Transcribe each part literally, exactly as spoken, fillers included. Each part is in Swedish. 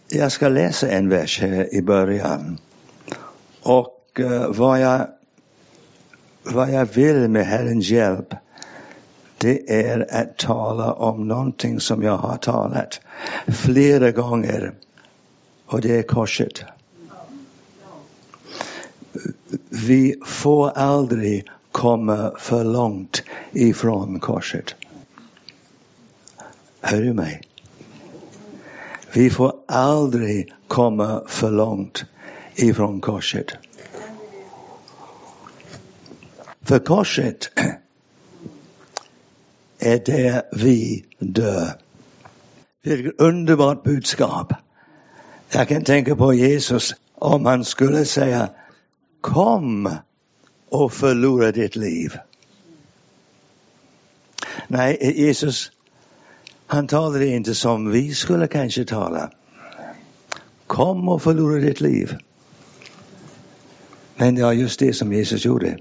Jag ska läsa en vers här i början. Och uh, vad, jag, vad jag vill med Herrens hjälp, det är att tala om någonting som jag har talat flera gånger. Och det är korset. Vi får aldrig komma för långt ifrån korset. Hör du mig? Vi får aldrig komma för långt ifrån korset. För korset är det vi dör. Vilket underbart budskap. Jag kan tänka på Jesus om han skulle säga: kom och förlora ditt liv. Nej, Jesus, han talade inte som vi skulle kanske tala. Kom och förlora ditt liv. Men det var just det som Jesus gjorde.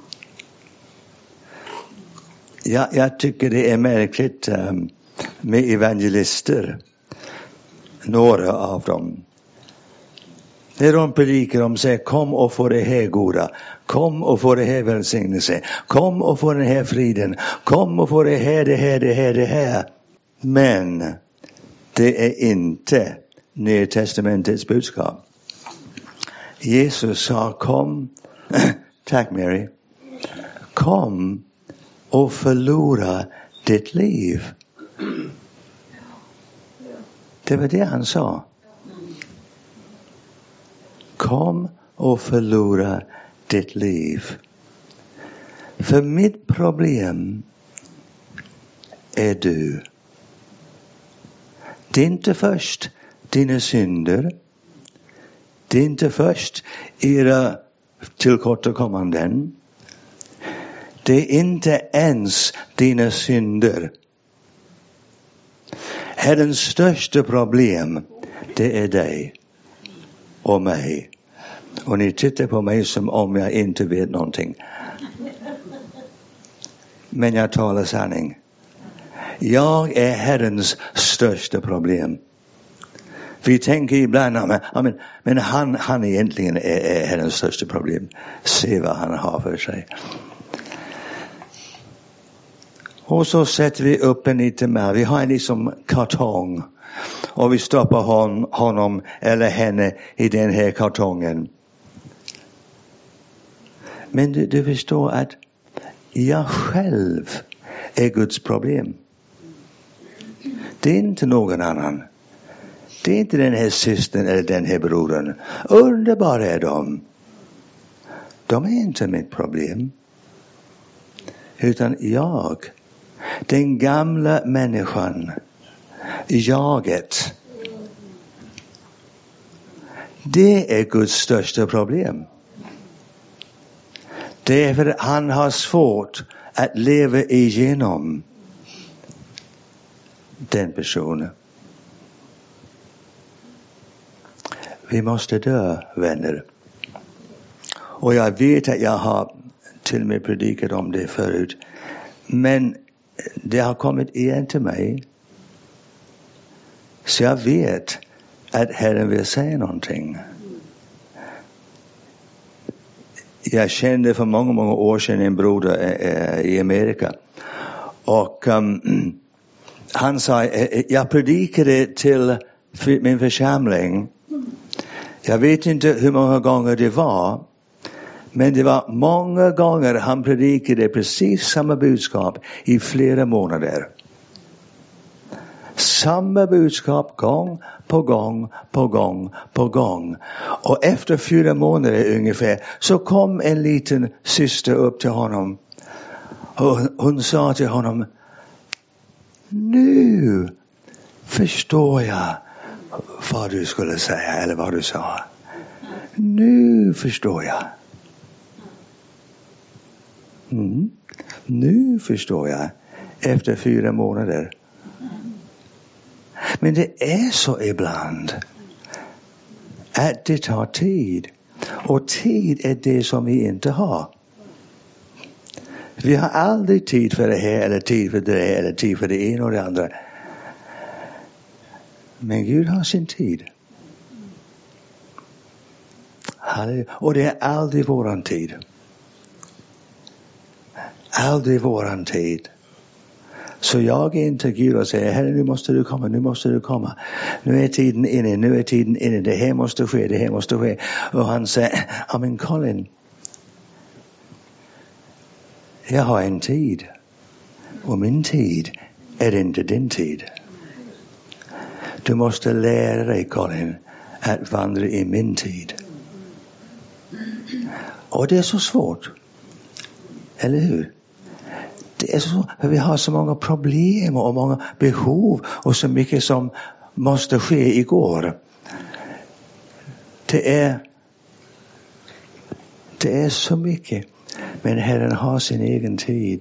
Ja, jag tycker det är märkligt um, med evangelister. Några av dem. När de predikar om sig, kom och få det här goda. Kom och få det här välsignelse. Kom och få den här friden. Kom och få det här, det här, det här, det här. Men det är inte Nya testamentets budskap. Jesus sa: kom, tack Mary, kom och förlora ditt liv. Det var det han sa. Kom och förlora ditt liv. För mitt problem är du. Det är inte först dina synder. Det är inte först era tillkortakommanden. Det är inte ens dina synder. Herrens största problem, det är dig och mig. Och ni tittar på mig som om jag inte vet någonting. Men jag talar sanning. Jag är Herrens största problem. Vi tänker ibland, men, men, men han, han egentligen är, är Herrens största problem. Se vad han har för sig. Och så sätter vi upp en lite mer. Vi har en liksom kartong. Och vi stoppar hon, honom eller henne i den här kartongen. Men du, du förstår att jag själv är Guds problem. Det är inte någon annan. Det är inte den här systern eller den här brodern. Underbara är de. De är inte mitt problem. Utan jag. Den gamla människan. Jaget. Det är Guds största problem. Det är för att han har svårt att leva igenom den personen. Vi måste dö, vänner. Och jag vet att jag har till och med predikat om det förut. Men det har kommit igen till mig. Så jag vet att Herren vill säga någonting. Jag kände för många, många år sedan en broder äh, i Amerika. Och um, han sa, jag predikade till min församling. Jag vet inte hur många gånger det var. Men det var många gånger han predikade precis samma budskap i flera månader. Samma budskap gång på gång på gång på gång. Och efter fyra månader ungefär så kom en liten syster upp till honom. Och hon sa till honom: nu förstår jag vad du skulle säga eller vad du sa. Nu förstår jag. Mm. Nu förstår jag. Efter fyra månader. Men det är så ibland att det tar tid. Och tid är det som vi inte har. Vi har aldrig tid för det här eller tid för det eller tid för det ena och det andra. Men Gud har sin tid. Och det är aldrig våran tid. Aldrig våran tid. Så jag är inte Gud och säger, Herre, nu måste du komma, nu måste du komma. Nu är tiden inne, nu är tiden inne, det här måste ske, det här måste ske. Och han säger, ja men Colin, jag har en tid. Och min tid är inte din tid. Du måste lära dig, Colin, att vandra i min tid. Och det är så svårt. Eller hur? Det är så, för vi har så många problem och många behov och så mycket som måste ske igår. Det är det är så mycket. Men Herren har sin egen tid.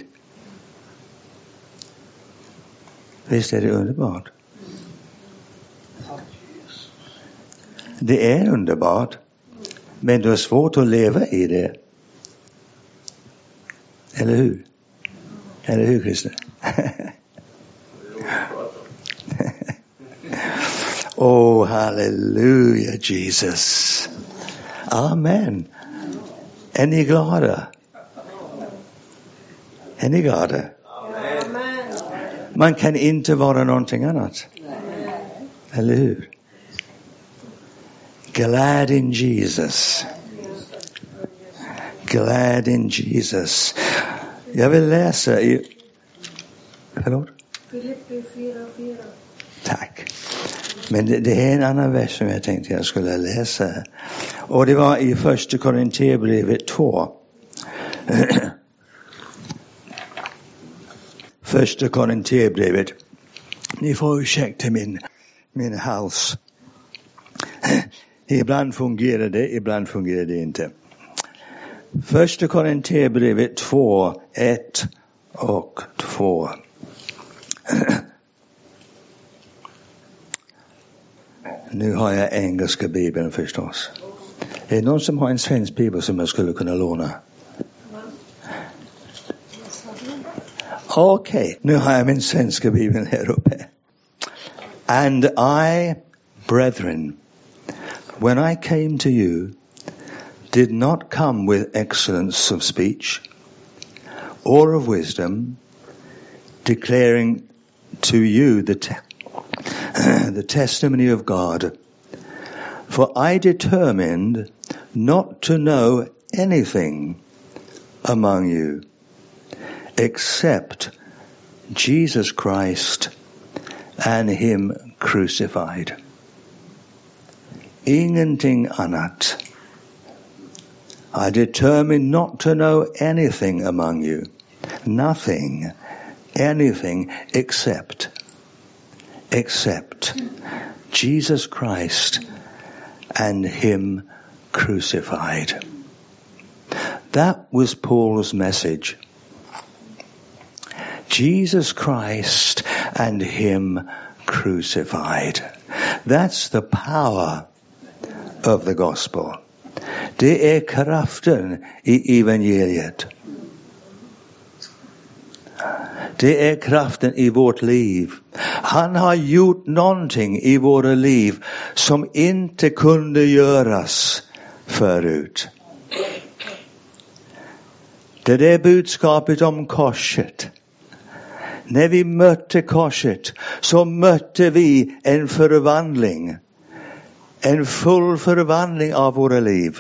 Visst är det underbart? Det är underbart. Men det är svårt att leva i det. Eller hur? Eller hur, Christer? Oh, halleluja, Jesus. Amen. Är ni glada? Är ni glada? Amen. Man kan inte vara någonting annat. Eller hur? Glad in Jesus. Glad in Jesus. Jag vill läsa i... Förlåt? Filippi fyra fyra. Tack. Men det, det är en annan vers som jag tänkte jag skulle läsa. Och det var i första Korinthierbrevet två. Första Korinthierbrevet. Ni får ursäkta min, min hals. Ibland fungerar det, ibland fungerar det inte. Första Korinthierbrevet två, ett och två. Nu har jag engelska bibeln förstås. Är det någon som har en svensk bibel som jag skulle kunna låna? Okej, okay. Nu har jag min svenska bibeln här uppe. And I, brethren, when I came to you, did not come with excellence of speech or of wisdom, declaring to you the, te- the testimony of God. For I determined not to know anything among you except Jesus Christ and him crucified. Ingenting annat. I determined not to know anything among you. Nothing. Anything except. Except. Jesus Christ and him crucified. That was Paul's message. Jesus Christ and him crucified. That's the power of the gospel. Det är kraften i evangeliet. Det är kraften i vårt liv. Han har gjort någonting i våra liv som inte kunde göras förut. Det är budskapet om korset. När vi mötte korset så mötte vi en förvandling. En full förvandling av våra liv.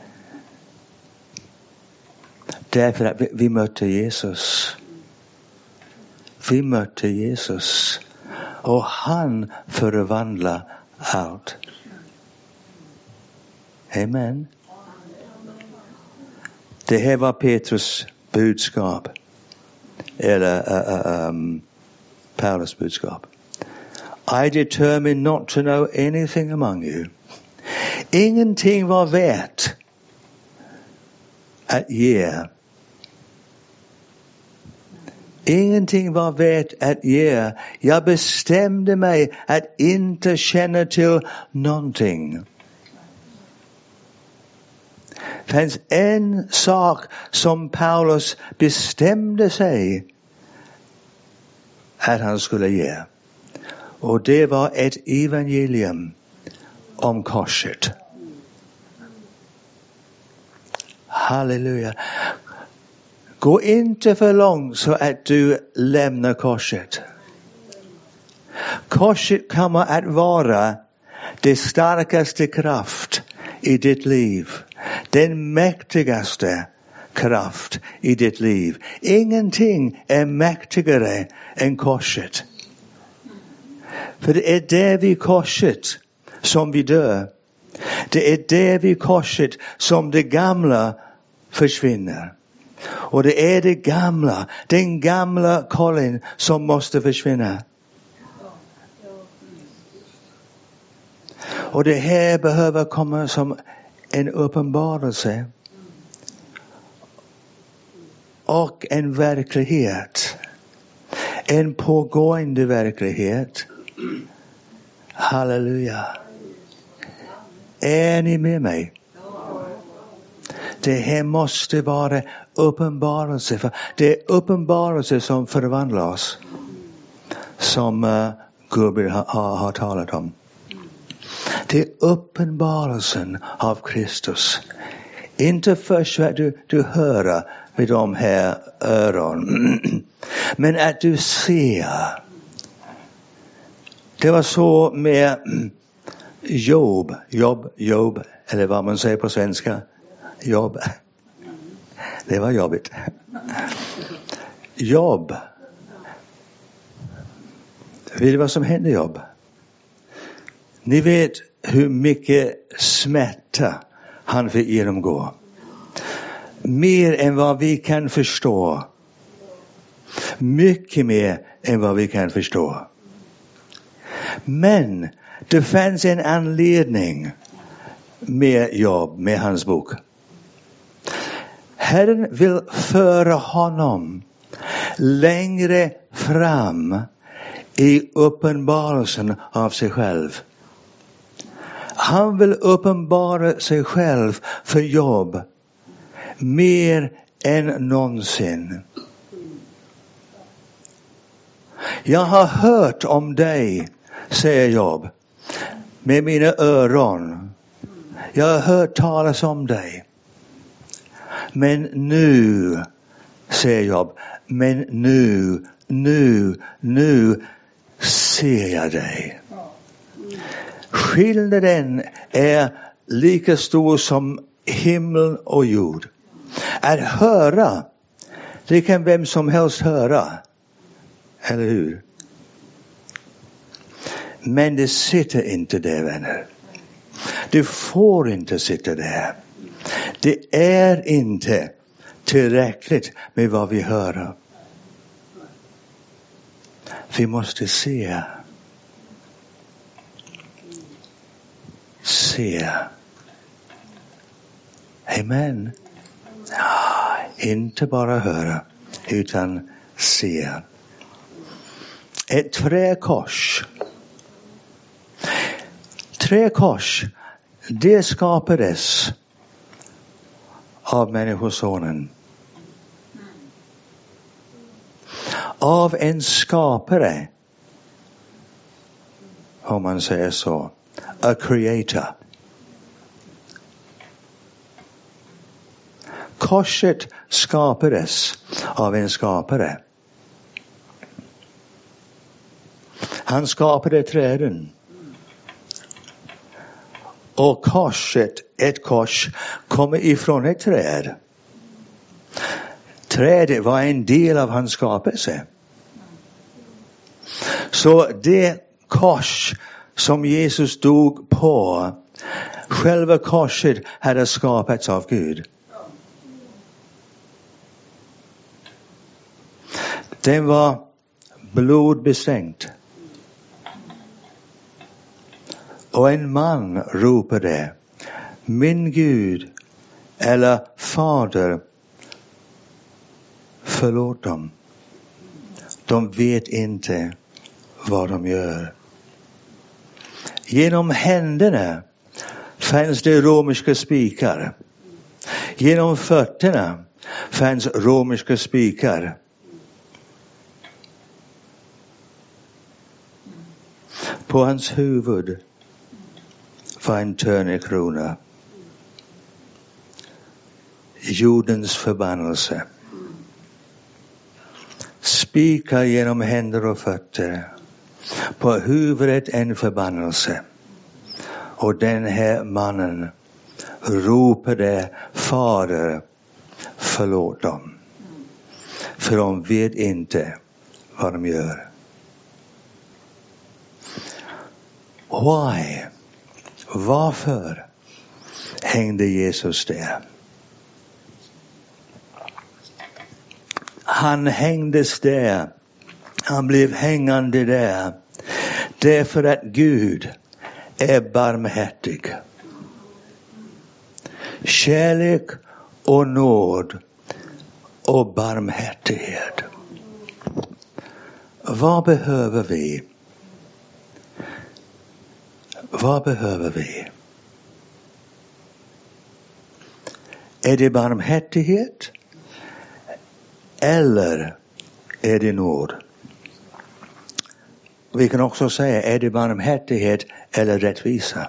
Därför att vi, vi mötte Jesus. Vi mötte Jesus. Och han förvandlar allt. Amen. Det här var Petrus budskap. Eller uh, um, Paulus budskap. I determined not to know anything among you. Ingenting var värt att ge. Ingenting var värt att ge. Jag bestämde mig att inte känna till någonting. Det fanns en sak som Paulus bestämde sig att han skulle ge. Och det var ett evangelium om korset. Halleluja. Gå inte för långt så att du lämnar korset. Korset kommer att vara det starkaste kraft i ditt liv. Den mäktigaste kraft i ditt liv. Ingenting är mäktigare än korset. För det är där vid korset som vi dör. Det är där vid korset som det gamla försvinner. Och det är det gamla, den gamla Colin som måste försvinna. Och det här behöver komma som en uppenbarelse. Och en verklighet. En pågående verklighet. Halleluja. Är ni med mig? Det här måste vara uppenbarelse. För det är uppenbarelse som förvandlar oss. Som uh, Gubbe har, har, har talat om. Det är uppenbarelsen av Kristus. Inte först att du, du hör med de här öronen. Men att du ser. Det var så med Job. Jobb, Job. Eller vad man säger på svenska. Jobb. Det var jobbigt. Jobb. Vet du vad som hände Jobb? Ni vet hur mycket smärta han fick genomgå. Mer än vad vi kan förstå. Mycket mer än vad vi kan förstå. Men det fanns en anledning med Jobb, med hans bok. Herren vill föra honom längre fram i uppenbarelsen av sig själv. Han vill uppenbara sig själv för Jobb mer än någonsin. Jag har hört om dig, säger Jobb, med mina öron. Jag har hört talas om dig. Men nu, säger Jobb, men nu, nu, nu ser jag dig. Skillnaden är lika stor som himmel och jord. Att höra, det kan vem som helst höra. Eller hur? Men det sitter inte där, vänner. Det får inte sitta där. Det är inte tillräckligt med vad vi hör. Vi måste se. Se. Amen. Ja, inte bara höra, utan se. Ett träkors. Träkors, det skapades av människosonen. Av en skapare. Om man säger så. A creator. Korset skapades av en skapare. Han skapade träden. Och korset, ett kors, kommer ifrån ett träd. Trädet var en del av hans skapelse. Så det kors som Jesus dog på, själva korset hade skapats av Gud. Den var blodbestänkt. Och en man ropade, min Gud eller Fader, förlåt dem. De vet inte vad de gör. Genom händerna fanns det romerska spikar. Genom fötterna fanns romerska spikar. På hans huvud var en törnekrona. jordens förbannelse. Spikar genom händer och fötter. På huvudet en förbannelse. Och den här mannen ropade: Fader, förlåt dem. För de vet inte vad de gör. Why? Varför hängde Jesus där? Han hängdes där. Han blev hängande där. Därför att Gud är barmhärtig. Kärlek och nåd och barmhärtighet. Vad behöver vi? Vad behöver vi? Är det barmhärtighet? Eller är det nåd? Vi kan också säga, är det barmhärtighet eller rättvisa?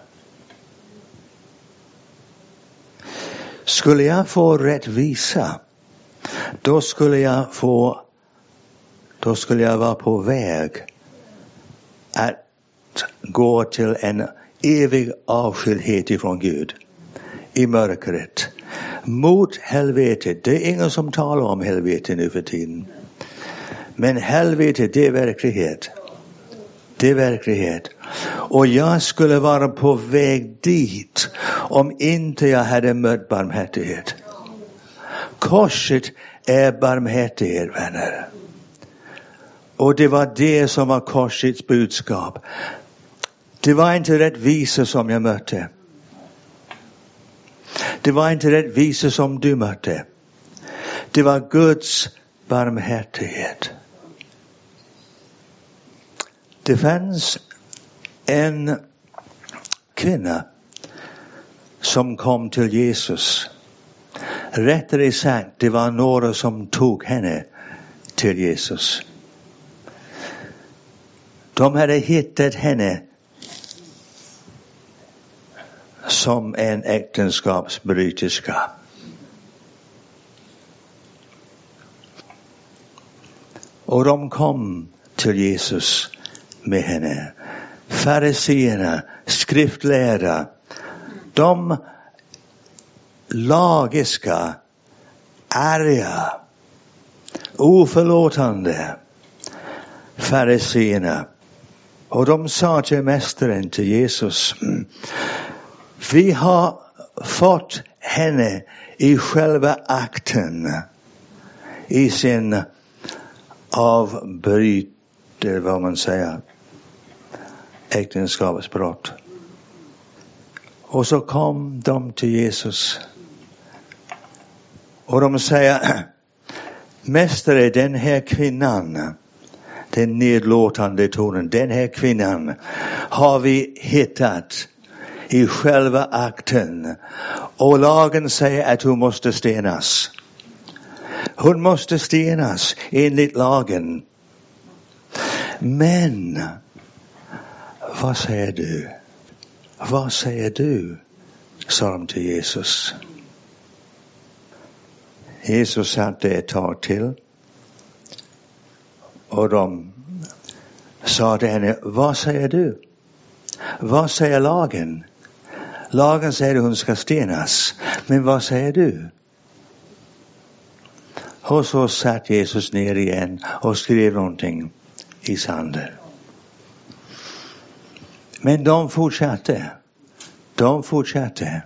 Skulle jag få rättvisa, då skulle jag få, då skulle jag vara på väg att gå till en evig avskildhet ifrån Gud i mörkret mot helvetet. Det är ingen som talar om helvetet nu för tiden, men helvetet, det är verklighet. Det är verklighet. Och jag skulle vara på väg dit om inte jag hade mött barmhärtighet. Korset är barmhärtighet, vänner. Och det var det som var korsets budskap. Det var inte rättvisa som jag mötte. Det var inte rättvisa som du mötte. Det var Guds barmhärtighet. Det fanns en kvinna som kom till Jesus. Rättare sagt, det var några som tog henne till Jesus. De hade hittat henne som en äktenskapsbryterska. Och de kom till Jesus med henne. Fariseerna, skriftlärda, de lagiska, arga, oförlåtande fariseerna. Och de sa till mästaren, till Jesus: vi har fått henne i själva akten, i sin avbryter, vad man säger, äktenskapsbrott. Och så kom de till Jesus. Och de säger: mästare, den här kvinnan, den nedlåtande tonen, den här kvinnan har vi hittat i själva akten. Och lagen säger att hon måste stenas. Hon måste stenas enligt lagen. Men vad säger du? Vad säger du? Sa de till Jesus. Jesus satt där ett tag till. Och de sa till henne: vad säger du? Vad säger lagen? Lagen säger att hon ska stenas. Men vad säger du? Och så satt Jesus ner igen och skrev någonting i sanden. Men de fortsatte. De fortsatte.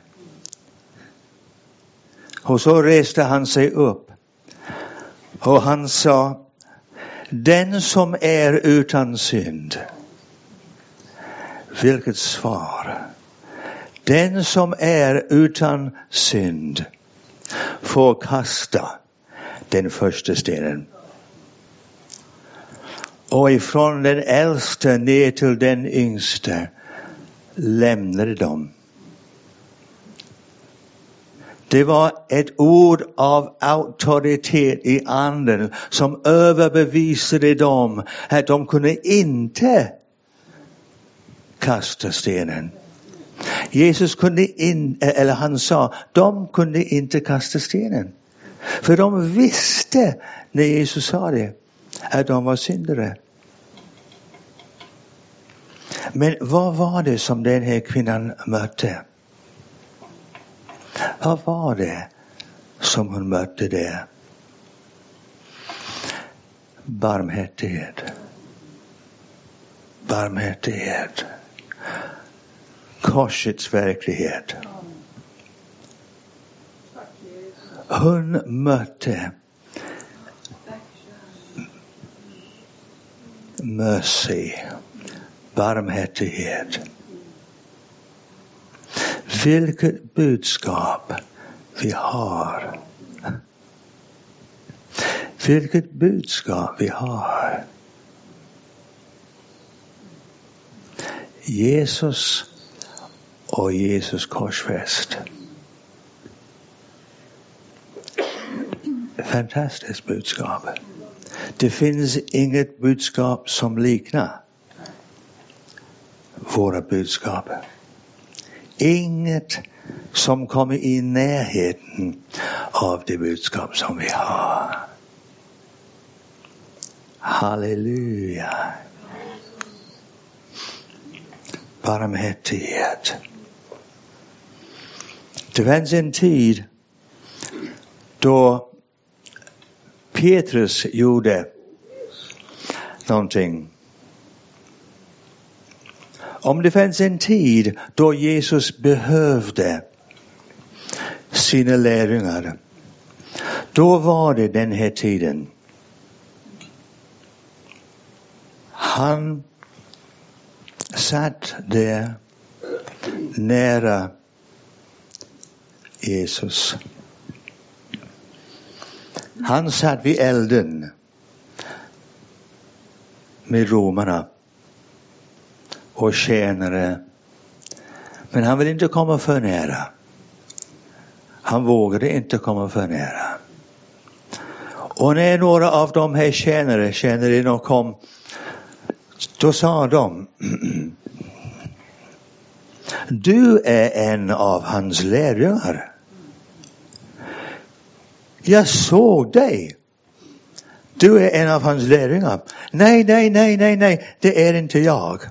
Och så reste han sig upp. Och han sa: den som är utan synd. Vilket svar. Den som är utan synd får kasta den första stenen. Och ifrån den äldste ner till den yngste lämnade de. Det var ett ord av auktoritet i anden som överbevisade dem att de kunde inte kasta stenen. Jesus kunde in, eller han sa, de kunde inte kasta stenen. För de visste när Jesus sa det, att de var syndare. Men vad var det som den här kvinnan mötte? Vad var det som hon mötte där? Barmhärtighet. Barmhärtighet. Korsets verklighet. Hon mötte mercy. Barmhärtighet. Vilket budskap vi har. Vilket budskap vi har. Jesus och Jesus korsfäst. Fantastiskt budskap. Det finns inget budskap som liknar våra budskap. Inget som kommer i närheten av det budskap som vi har. Halleluja. Barmhärtighet. Det fanns en tid då Petrus gjorde någonting. Om det fanns en tid då Jesus behövde sina lärjungar, då var det den här tiden. Han satt där nära Jesus. Han satt vid elden med romarna och tjänare. Men han ville inte komma för nära. Han vågade inte komma för nära. Och när några av de här tjänare, tjänarna kom, då sa de: du är en av hans lärjungar. Jag såg dig. Du är en av hans lärjungar. Nej, nej, nej, nej, nej. Det är inte jag.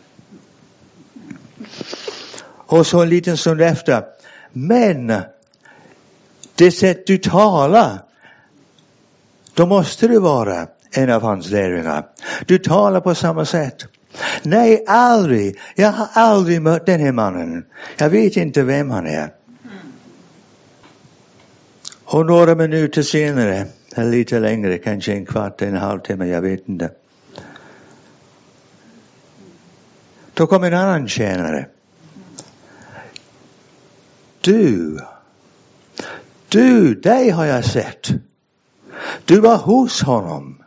Och så en liten stund efter. Men det sätt du talar, då måste du vara en av hans lärjungar. Du talar på samma sätt. Nej, aldrig. Jag har aldrig mött den här mannen. Jag vet inte vem han är. Och några minuter senare, eller lite längre, kanske en kvart, en halvtimme, jag vet inte. Då kom en annan tjänare. Du, du, dig har jag sett. Du var hos honom.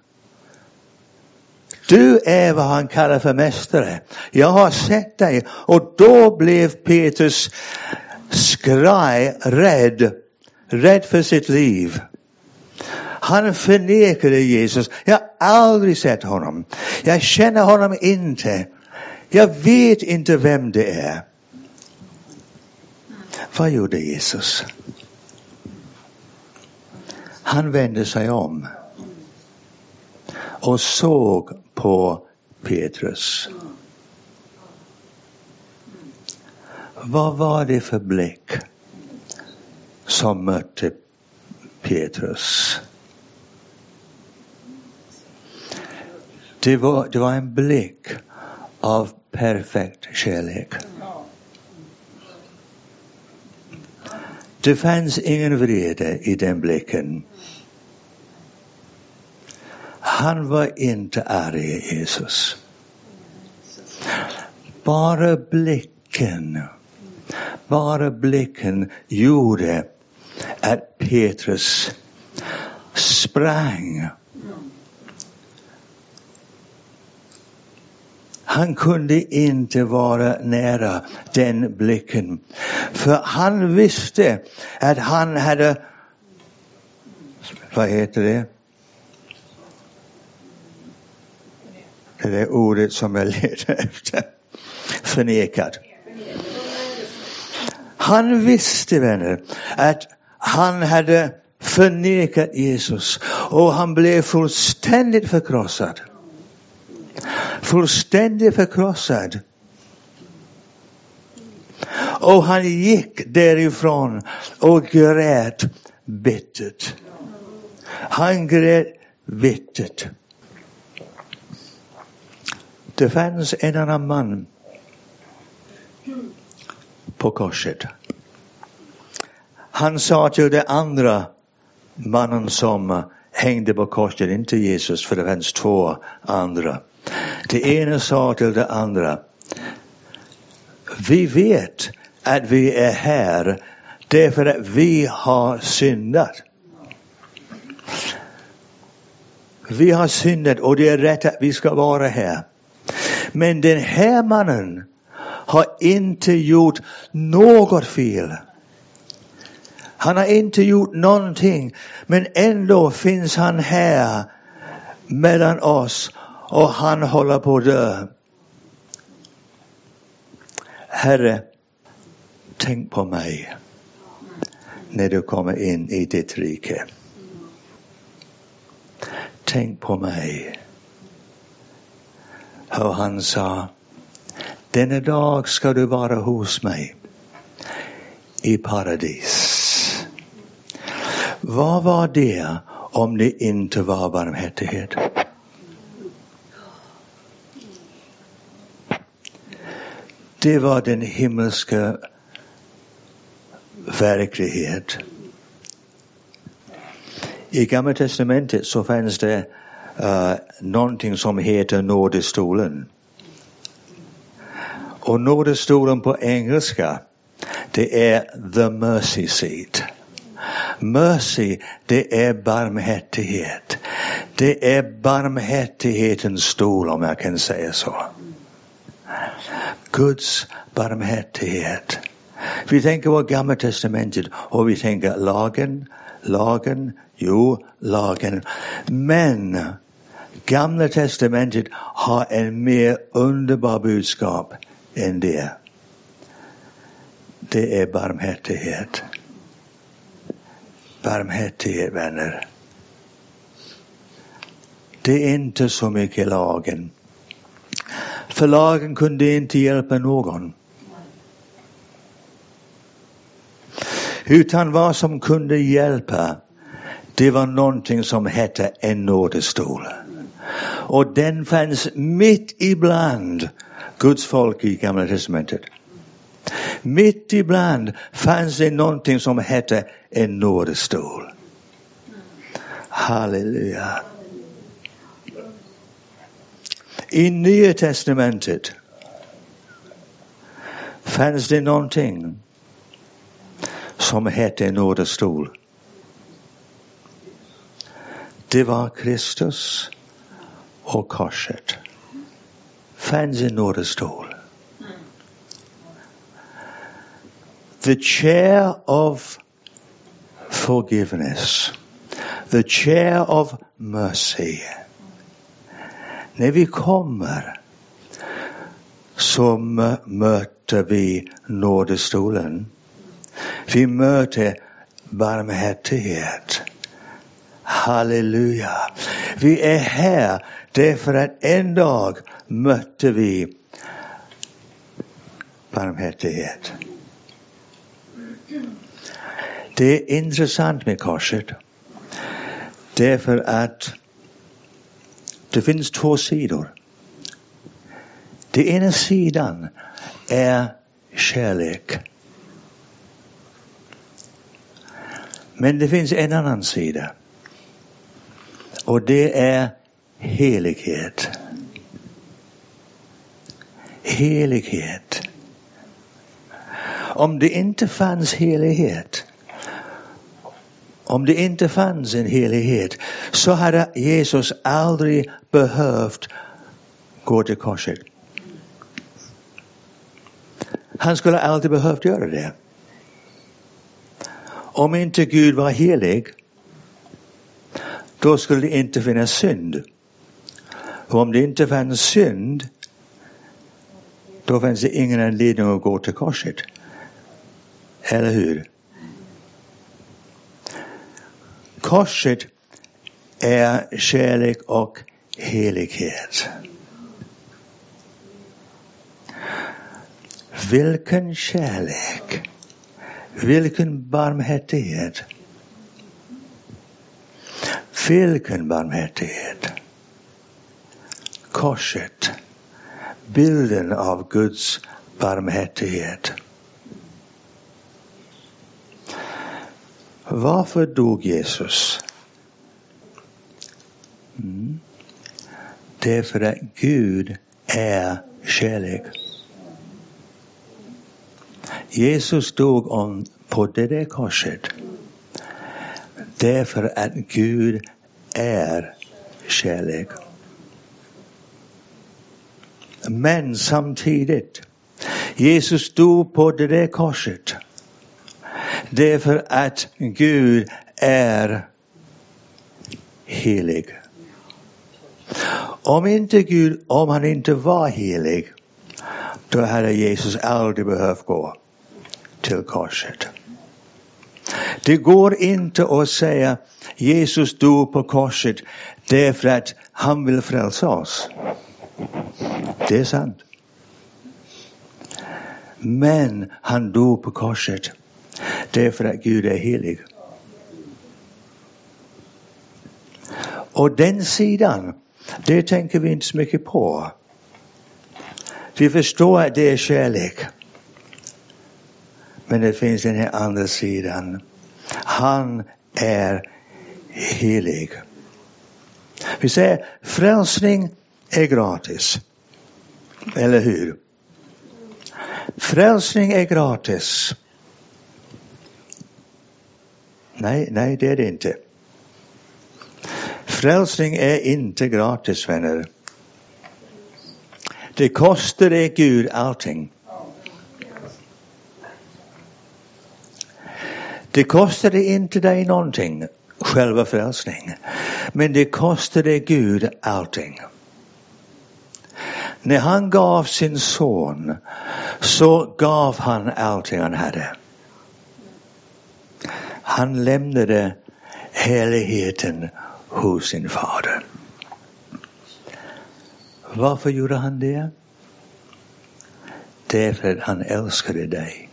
Du är vad han kallar för mästare. Jag har sett dig. Och då blev Petrus skraj, rädd. Rädd för sitt liv. Han förnekade Jesus. Jag har aldrig sett honom. Jag känner honom inte. Jag vet inte vem det är. Vad gjorde Jesus? Han vände sig om och såg på Petrus. Vad var det för blick som mötte Petrus? Det var, det var en blick av perfekt kärlek. Det fanns ingen vrede i den blicken. Han var inte arg, Jesus. Bara blicken, bara blicken gjorde att Petrus sprang. Han kunde inte vara nära den blicken. För han visste att han hade, vad heter det? Det är ordet som jag letar efter. Förnekat. Han visste, vänner, att han hade förnekat Jesus. Och han blev fullständigt förkrossad. Fullständigt förkrossad. Och han gick därifrån och grät bittert. Han grät bittert. Det fanns en annan man på korset. Han sa till det andra mannen som hängde på korset, inte Jesus, för det fanns två andra. Det ena sa till det andra: vi vet att vi är här därför att vi har syndat. Vi har syndat och det är rätt att vi ska vara här. Men den här mannen har inte gjort något fel. Han har inte gjort någonting. Men ändå finns han här mellan oss och han håller på att dö. Herre, tänk på mig när du kommer in i ditt rike. Tänk på mig. Och han sa: denna dag ska du vara hos mig i paradis. Vad var det om det inte var barmhärtighet? Det var den himmelska verklighet. I Gamla testamentet så fanns det uh, någonting som heter nådestolen. Och nådestolen på engelska, det är the mercy seat. Mercy, det är barmhärtighet. Det är barmhärtighetens stol, om jag kan säga så. Guds barmhärtighet. Vi tänker på Gamla testamentet och vi tänker lagen, lagen, jo, lagen. Men Gamla testamentet har en mer underbar budskap än det. Det är barmhärtighet. Barmhärtighet, vänner. Det är inte så mycket lagen. För lagen kunde inte hjälpa någon. Utan vad som kunde hjälpa, det var någonting som hette en nådestol. Och den fanns mitt ibland Guds folk i Gamla testamentet. Mitt ibland fanns det någonting som hette en nådestol. Halleluja. I Nya testamentet fanns det någonting som hette en nådestol. Det var Kristus och korset. Fanns en nådestol. The chair of forgiveness. The chair of mercy. När vi kommer så möter vi nådestolen. Vi möter barmhärtighet. Halleluja. Vi är här därför att en dag mötte vi barmhärtighet. Det är intressant med korset. Därför att det finns två sidor. Den ena sidan är kärlek. Men det finns en annan sida. Och det är helighet. Helighet. Om det inte fanns helighet, om det inte fanns en helighet, så hade Jesus aldrig behövt gå till korset. Han skulle aldrig behövt göra det. Om inte Gud var helig, då skulle det inte finnas synd. Och om det inte fanns synd, då fanns det ingen anledning att gå till korset. Eller hur? Korset är kärlek och helighet. Vilken kärlek, vilken barmhärtighet, vilken barmhärtighet. Korset, bilden av Guds barmhärtighet. Varför dog Jesus? Mm. Därför att Gud är kärlek. Jesus dog om på det där korset. Därför att Gud är kärlek. Men samtidigt, Jesus dog på det där korset. Därför att Gud är helig. Om inte Gud, om han inte var helig, då hade Jesus aldrig behövt gå till korset. Det går inte att säga Jesus dog på korset därför att han vill frälsa oss. Det är sant. Men han dog på korset därför att Gud är helig. Och den sidan, det tänker vi inte så mycket på. Vi förstår att det är kärlek. Men det finns den här andra sidan. Han är helig. Vi säger frälsning är gratis. Eller hur? Frälsning är gratis. Nej, nej det är det inte. Frälsning är inte gratis, vänner. Det kostar dig Gud allting. Det kostar inte dig någonting, själva frälsning. Men det kostar dig Gud allting. När han gav sin son så gav han allting han hade. Han lämnade heligheten hos sin fader. Varför gjorde han det? Därför att han älskade dig.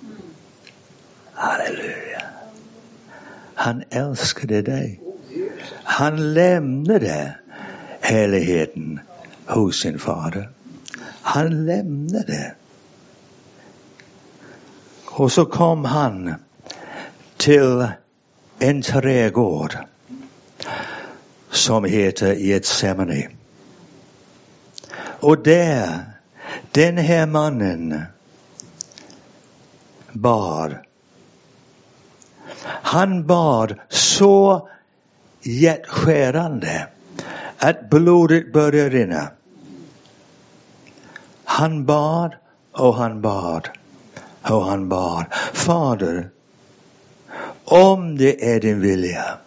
Halleluja. Han älskade dig. Han lämnade heligheten hos sin fader. Han lämnade. Och så kom han till en trädgård som heter Getsemane. Och där, den här mannen bad. Han bad så hjärtskärande att blodet började rinna. Han bad och han bad och han bad. Fader, om det är din vilja.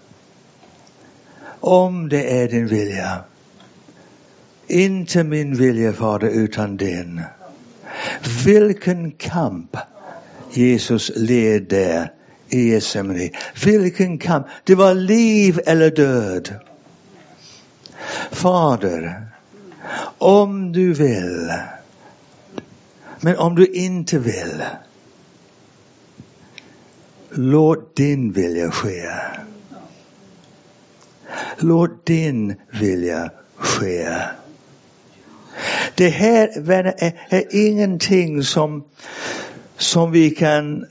Om det är din vilja. Inte min vilja, Fader, utan din. Vilken kamp Jesus led där i Getsemane. Vilken kamp. Det var liv eller död. Fader, om du vill. Men om du inte vill. Låt din vilja ske. Låt din vilja ske. Det här, vänner, är, är ingenting som, som vi kan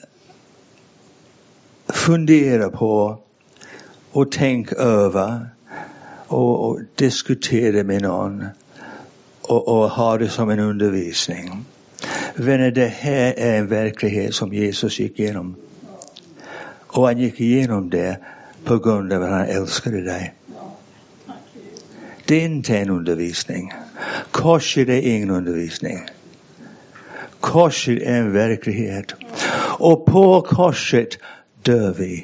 fundera på och tänka över och, och diskutera med någon och, och ha det som en undervisning. Vänner, det här är en verklighet som Jesus gick igenom. Och han gick igenom det på grund av att han älskade dig. Det är inte en undervisning. Korset är ingen undervisning. Korset är en verklighet. Och på korset dör vi.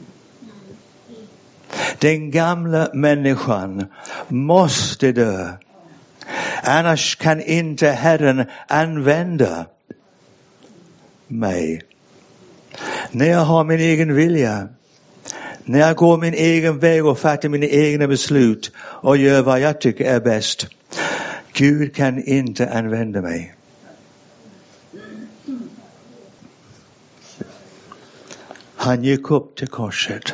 Den gamla människan måste dö. Annars kan inte Herren använda mig. När jag har min egen vilja. När jag går min egen väg och fattar mina egna beslut och gör vad jag tycker är bäst. Gud kan inte använda mig. Han gick upp till korset.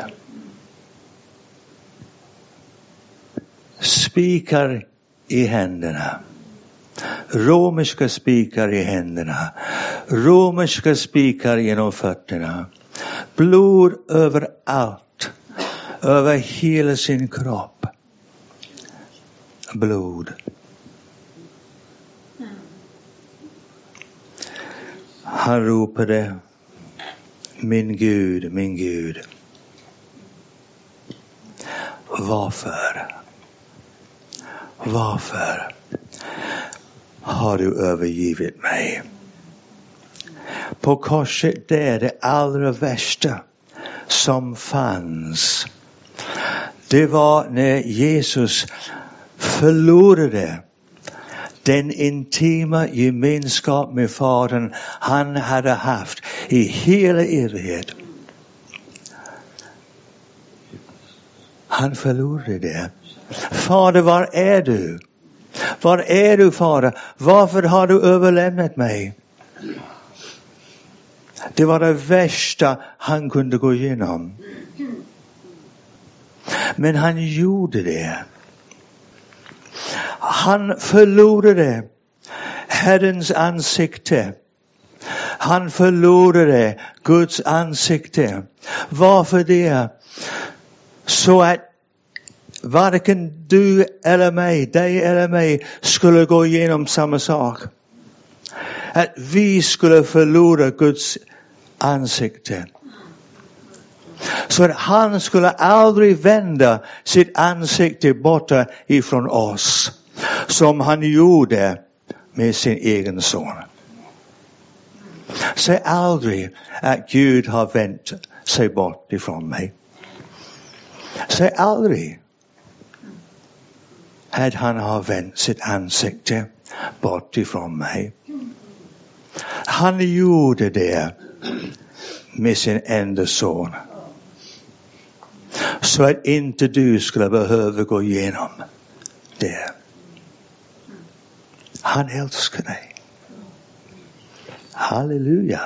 Spikar i händerna. Romerska spikar i händerna. Romerska spikar genom fötterna. Blod överallt. Över hela sin kropp. Blod. Han ropade: min Gud, min Gud. Varför? Varför har du övergivit mig? På korset, det är det allra värsta som fanns. Det var när Jesus förlorade den intima gemenskap med Fadern han hade haft i hela evighet. Han förlorade det. Fader, var är du? Var är du, Fader? Varför har du överlämnat mig? Det var det värsta han kunde gå igenom. Men han gjorde det. Han förlorade Herrens ansikte. Han förlorade Guds ansikte. Varför det? Så att varken du eller mig, dig eller mig, skulle gå igenom samma sak. Att vi skulle förlora Guds ansikte. Så att han skulle aldrig vända sitt ansikte borta ifrån oss. Som han gjorde med sin egen son. Säg aldrig att Gud har vänt sig bort ifrån mig. Säg aldrig att han har vänt sitt ansikte bort ifrån mig. Han gjorde det med sin enda son. Så att inte du skulle behöva gå igenom det. Han älskar dig. Halleluja.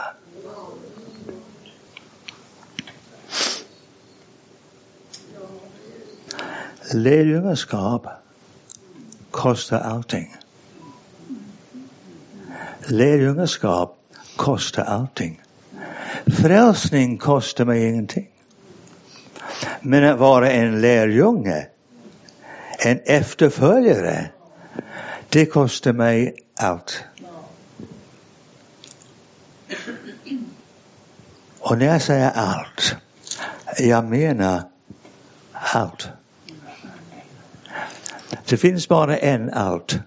Lärjungaskap kostar allting. Lärjungaskap kostar allting. Frälsning kostar mig ingenting. Men att vara en lärjunge, en efterföljare, det kostar mig allt. Och när jag säger allt, jag menar allt. Det finns bara en allt.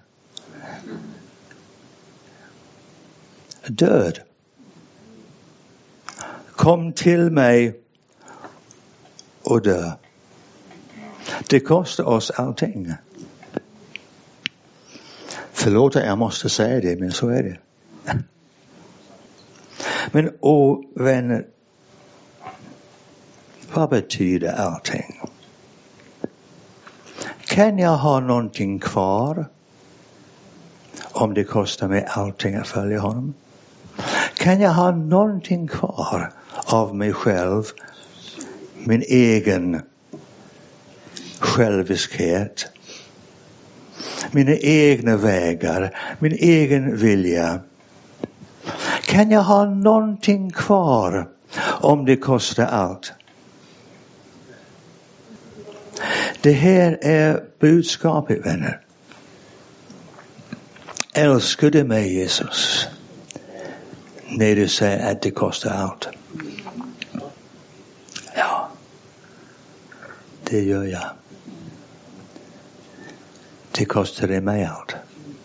Död. Kom till mig och dö. Det kostar oss allting. Förlåt att jag måste säga det, men så är det. Men åh vänner, vad betyder allting? Kan jag ha någonting kvar om det kostar mig allting att följa honom? Kan jag ha någonting kvar av mig själv, min egen själviskhet, mina egna vägar, min egen vilja? Kan jag ha någonting kvar om det kostar allt? Det här är budskapet, vänner. Älskar du mig, Jesus? När du säger att det kostar allt. Ja, det gör jag. Det kostar mig allt.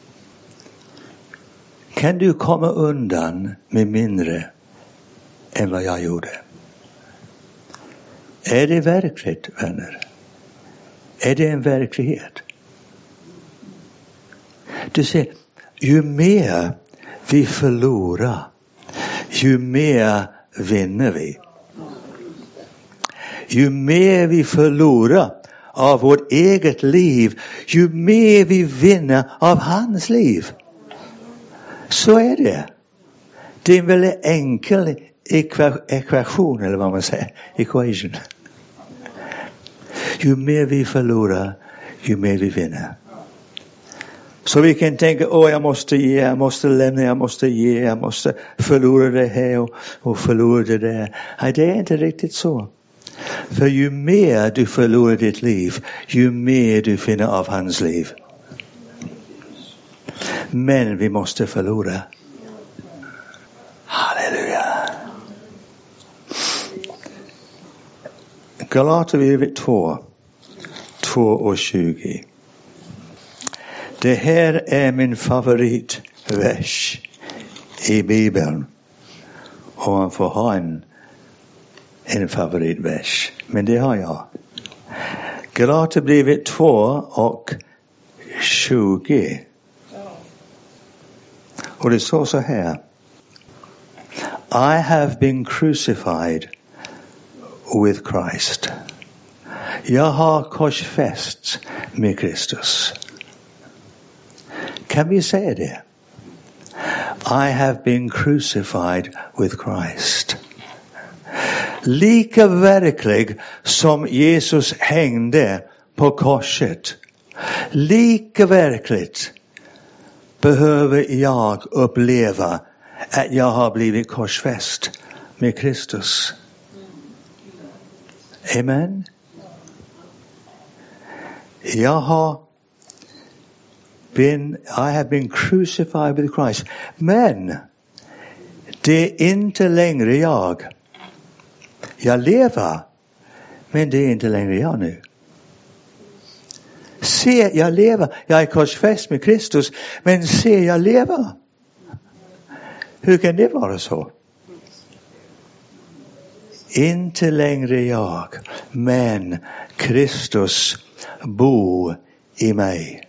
Kan du komma undan med mindre än vad jag gjorde? Är det verkligt, vänner? Är det en verklighet? Du ser, ju mer vi förlorar, ju mer vinner vi. Ju mer vi förlorar av vårt eget liv, ju mer vi vinner av hans liv. Så är det. Det är en väldigt enkel ekvation, eller vad man säger. Equation. Ju mer vi förlorar, ju mer vi vinner. Så vi kan tänka, åh jag måste ge, jag måste lämna, jag måste ge, jag måste förlora det här och, och förlora det där. Nej, det är inte riktigt så. För ju mer du förlorar ditt liv, ju mer du finner av hans liv. Men vi måste förlora. Halleluja. Galaterbrevet två, två och tjugo. Det här är min favoritvers i Bibeln. Och man får ha en, en favoritvers. Men det har jag. Galaterbrevet två och tjugo. Och det står så här. I have been crucified with Christ. Jag har korsfästs med Kristus. Kan vi säga det? I have been crucified with Christ. Lika verklig som Jesus hängde på korset, lika verkligt behöver jag uppleva att jag har blivit korsfäst med Kristus. Amen. Jag har been, I have been crucified with Christ. Men det är inte längre jag. Jag lever, men det är inte längre jag nu. Se, jag lever. Jag är korsfäst med Kristus, men se, jag lever. Hur kan det vara så? Inte längre jag, men Kristus bor i mig.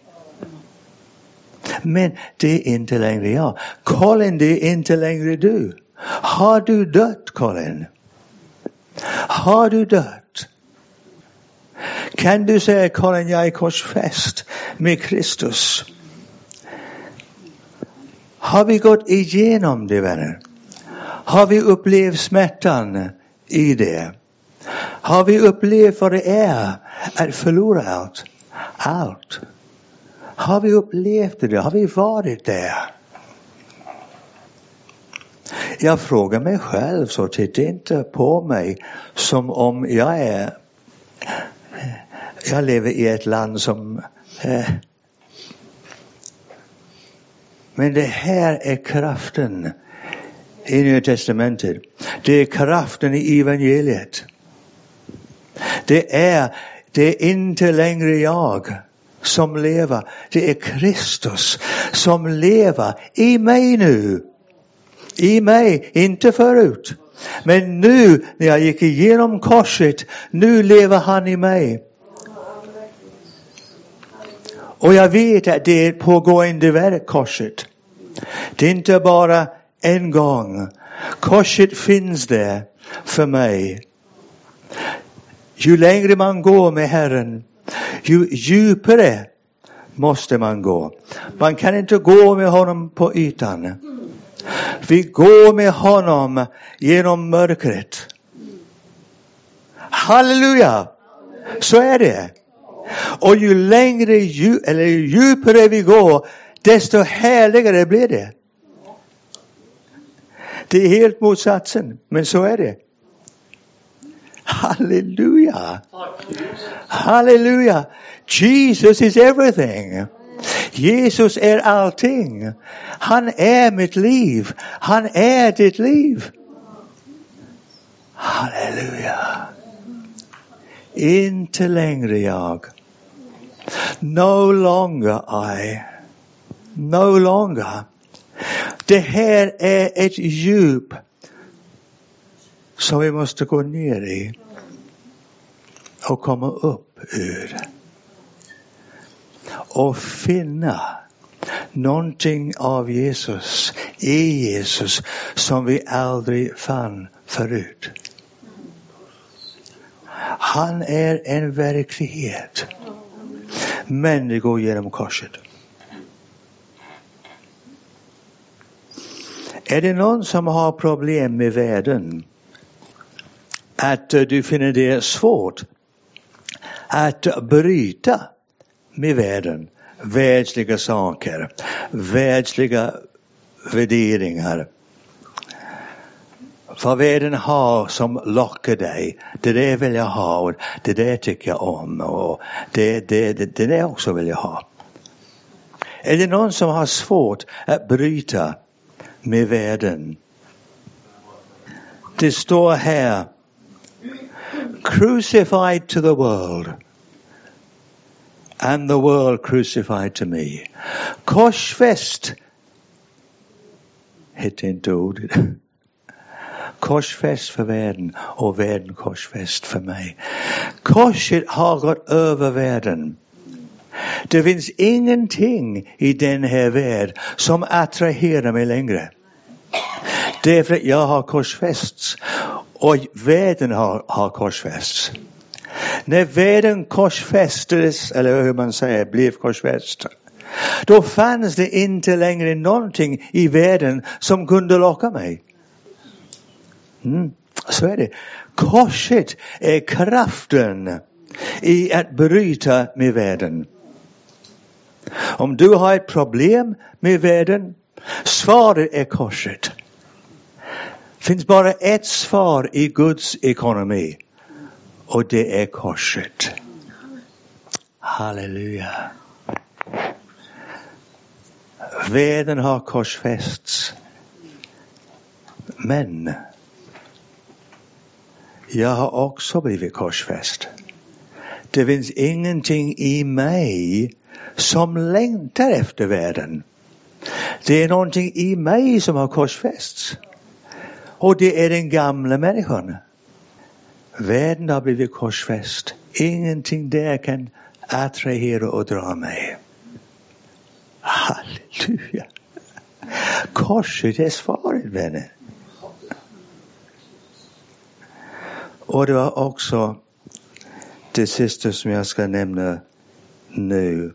Men det är inte längre jag. Colin, det är inte längre du. Har du dött, Colin? Har du dött? Kan du säga, Colin, jag är korsfäst med Kristus? Har vi gått igenom det, vänner? Har vi upplevt smärtan i det? Har vi upplevt vad det är att förlora allt? Allt. Har vi upplevt det? Har vi varit där? Jag frågar mig själv, så titta inte på mig som om jag är jag lever i ett land som eh, men det här är kraften i Nya testamentet. Det är kraften i evangeliet. Det är det är inte längre jag som lever. Det är Kristus som lever i mig nu. I mig, inte förut. Men nu när jag gick igenom korset, nu lever han i mig. Och jag vet att det är ett pågående verk, korset. Det är inte bara en gång. Korset finns där för mig. Ju längre man går med Herren, ju djupare måste man gå. Man kan inte gå med honom på ytan. Vi går med honom genom mörkret. Halleluja! Så är det. Och ju längre dju, eller ju djupare vi går, desto härligare blir det. Det är helt motsatsen, men så är det. Halleluja! Halleluja! Jesus is everything. Jesus är allting. Han är mitt liv. Han är ditt liv. Halleluja! Inte längre jag. No longer I. No longer. Det här är ett djup som vi måste gå ner i och komma upp ur. Och finna någonting av Jesus, i Jesus, som vi aldrig fann förut. Han är en verklighet. Men det går genom korset. Är det någon som har problem med världen? Att du finner det svårt att bryta med världen. Världsliga saker. Världsliga värderingar. Vad världen har som lockar dig. Det där vill jag ha. Och det där tycker jag om. Och det, det, det, det där också vill jag ha. Är det någon som har svårt att bryta med världen? Det står här. Crucified to the world. And the world crucified to me. Korsfäst. Hette inte ordet. Korsfäst för världen och världen korsfäst för mig. Korset har gått över världen. Det finns ingenting i den här världen som attraherar mig längre. Därför att jag har korsfästs och världen har, har korsfästs. När världen korsfästes, eller hur man säger, blev korsfäst, då fanns det inte längre någonting i världen som kunde locka mig. Mm, så är det. Korset är kraften i att bryta med världen. Om du har ett problem med världen, svaret är korset. Det finns bara ett svar i Guds ekonomi. Och det är korset. Halleluja. Världen har korsfästs. Men jag har också blivit korsfäst. Det finns ingenting i mig som längtar efter världen. Det är någonting i mig som har korsfästs. Och det är den gamla människan. Världen har blivit korsfäst. Ingenting där kan attrahera och dra mig. Halleluja. Korset är svaret, vänner. Och det var också det sista som jag ska nämna nu.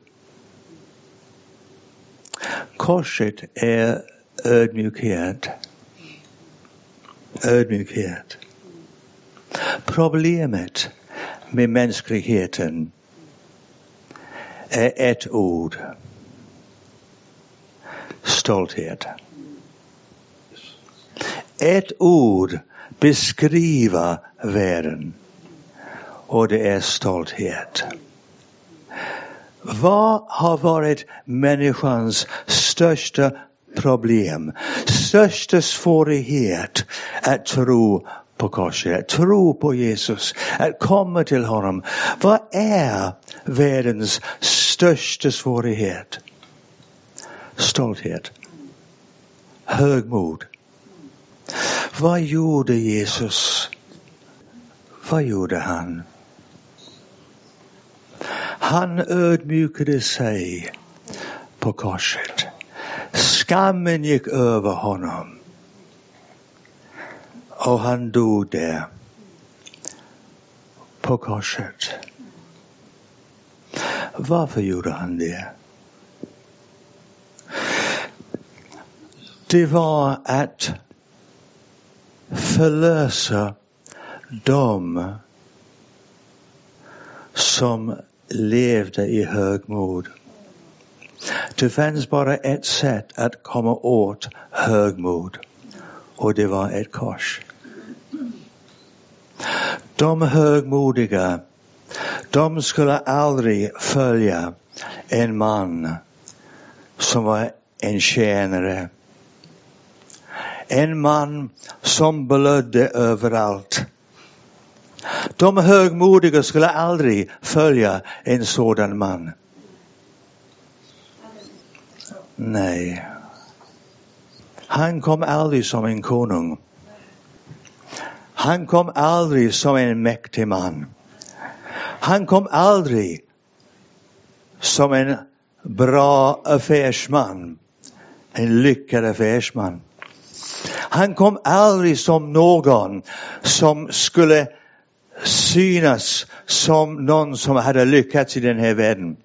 Korset är ödmjukhet. Ödmjukhet. Problemet med mänskligheten är ett ord. Stolthet. Ett ord beskriver världen. Och det är stolthet. Vad har varit människans största problem? Största svårighet att tro på korset, att tro på Jesus, att komma till honom. Vad är världens största svårighet? Stolthet. Högmod. Vad gjorde Jesus? Vad gjorde han? Han ödmjukade sig på korset. Skammen gick över honom. Och han dog där på korset. Varför gjorde han det? Det var att förlösa dem som levde i högmod. Det fanns bara ett sätt att komma åt högmod. Och det var ett kors. De högmodiga, de skulle aldrig följa en man som var en tjänare. En man som blödde överallt. De högmodiga skulle aldrig följa en sådan man. Nej. Han kom aldrig som en konung. Han kom aldrig som en mäktig man. Han kom aldrig som en bra affärsman. En lyckad affärsman. Han kom aldrig som någon som skulle synas som någon som hade lyckats i den här världen.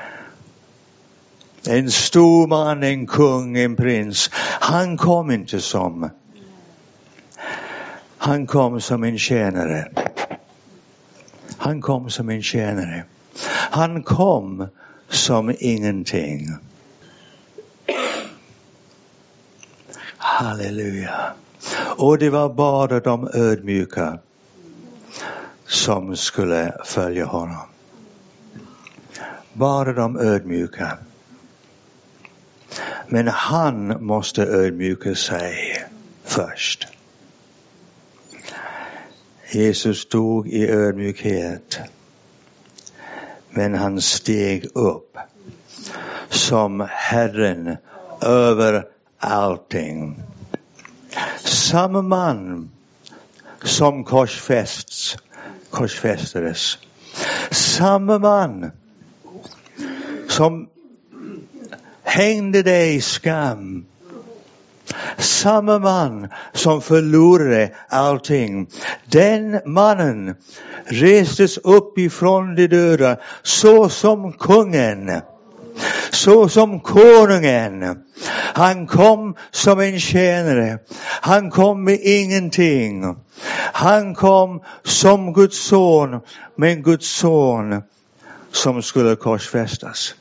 En stor man, en kung, en prins. Han kom inte som. Han kom som en tjänare. Han kom som en tjänare. Han kom som ingenting. Halleluja. Och det var bara de ödmjuka som skulle följa honom. Bara de ödmjuka. Men han måste ödmjuka sig först. Jesus stod i ödmjukhet. Men han steg upp som Herren över allting. Samma man som korsfästs, korsfästades. Samma man som hängde dig i skam. Samma man som förlorade allting. Den mannen restes upp ifrån de döda så som kungen. Så som konungen. Han kom som en tjänare. Han kom med ingenting. Han kom som Guds son. Men Guds son som skulle korsfästas.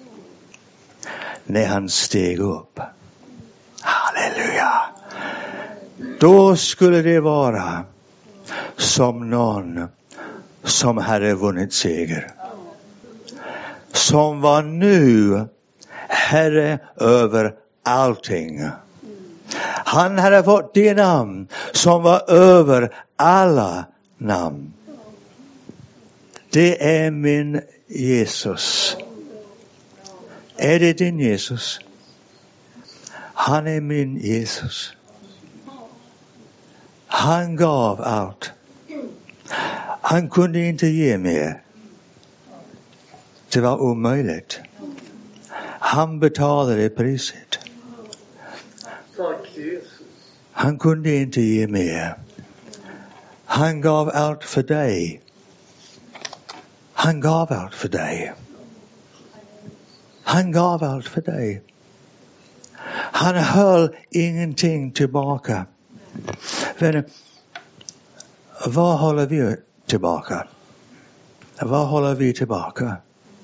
När han steg upp. Halleluja. Då skulle det vara som någon som hade vunnit seger. Som var nu herre över allting. Han hade fått det namn som var över alla namn. Det är min Jesus. Är det din Jesus? Han är min Jesus. Han gav allt. Han kunde inte ge mer. Det var omöjligt. Han betalade priset. Han kunde inte ge mer. Han gav allt för dig. Han gav allt för dig. Han gav allt för dig. Han höll ingenting tillbaka. Vänner, vad håller vi tillbaka? Vad håller vi tillbaka?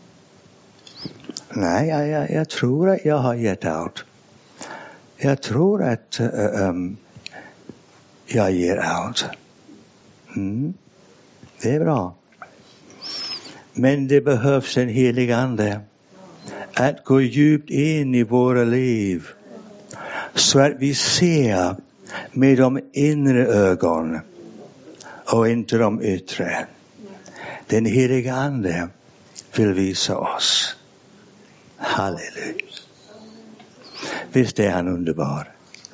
Nej, jag, jag, jag tror att jag har gett allt. Jag tror att uh, um, jag ger allt. Mm. Det är bra. Men det behövs en helig ande. Att gå djupt in i våra liv. Så att vi ser med de inre ögon. Och inte de yttre. Den heliga ande vill visa oss. Halleluja. Visst är han underbar.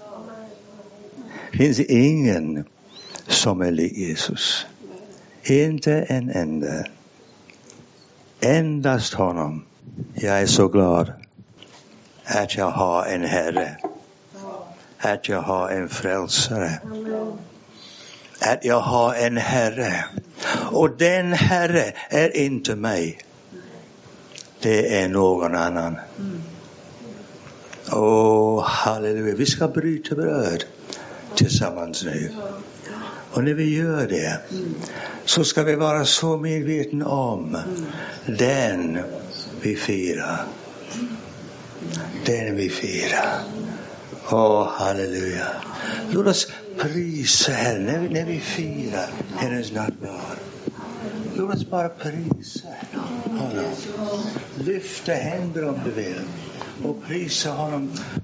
Det finns ingen som är lik Jesus. Inte en enda. Endast honom. Jag är så glad att jag har en Herre. Att jag har en frälsare. Att jag har en Herre. Och den Herre är inte mig. Det är någon annan. Åh, oh, halleluja. Vi ska bryta bröd tillsammans nu. Och när vi gör det så ska vi vara så medvetna om den vi firar. Den vi firar. Åh, oh, halleluja. Låt oss prisa Herren när vi, när vi firar Herrens nattvard. Låt oss bara prisa honom. Lyfta händer om du vill. Och prisa honom